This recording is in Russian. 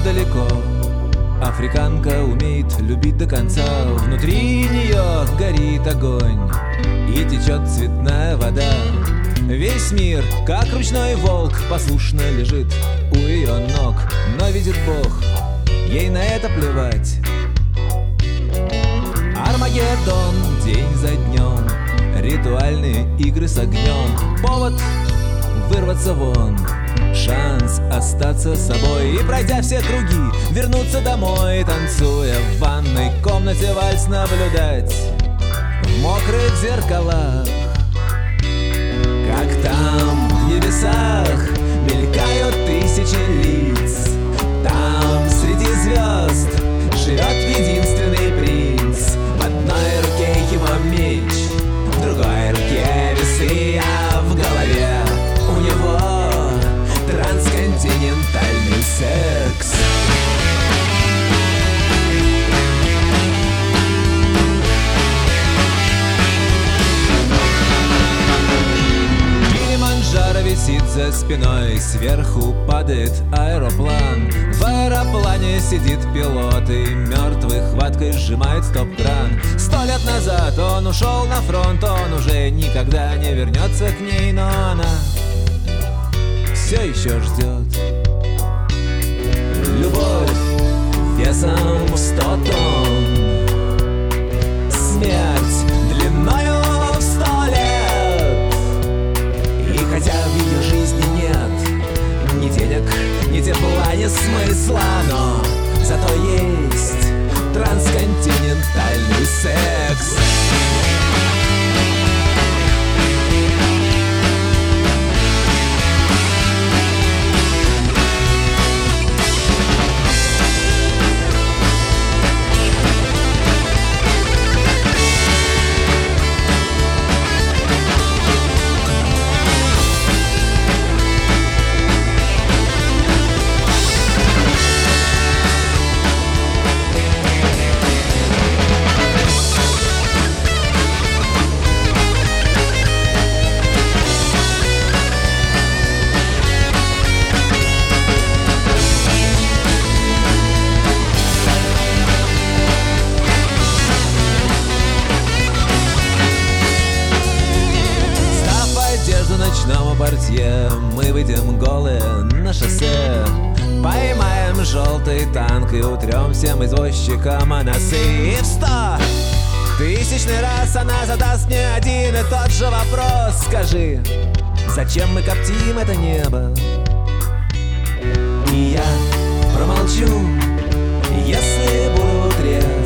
далеко. Африканка умеет любить до конца. Внутри нее горит огонь и течет цветная вода. Весь мир, как ручной волк, послушно лежит у ее ног. Но видит Бог, ей на это плевать. Армагеддон день за днем, ритуальные игры с огнем. Повод вырваться вон, шанс остаться собой. И пройдя все круги, вернуться домой, танцуя в ванной комнате вальс наблюдать в мокрых зеркалах, как там в небесах мелькают тысячи лиц. Там среди звезд живет единственный принц. В одной руке его меч, в другой руке весы, а в голове у него трансконтинентальный секс. Килиманджаро висит за спиной, сверху падает аэроплан. В аэроплане сидит пилот и мертвой хваткой сжимает стоп-кран. 100 лет назад он ушел на фронт, он уже никогда не вернется к ней, но она все еще ждет. Любовь весом в 100 тонн, смерть длиною в 100 лет. И хотя в ее жизни нет ни денег, ни тепла, ни смысла, но зато есть трансконтинентальный секс. Ночному портье мы выйдем голые на шоссе, поймаем желтый танк и утрем всем извозчикам о носы. И в 100-тысячный раз она задаст мне один и тот же вопрос: скажи, зачем мы коптим это небо? И я промолчу, если буду трезв.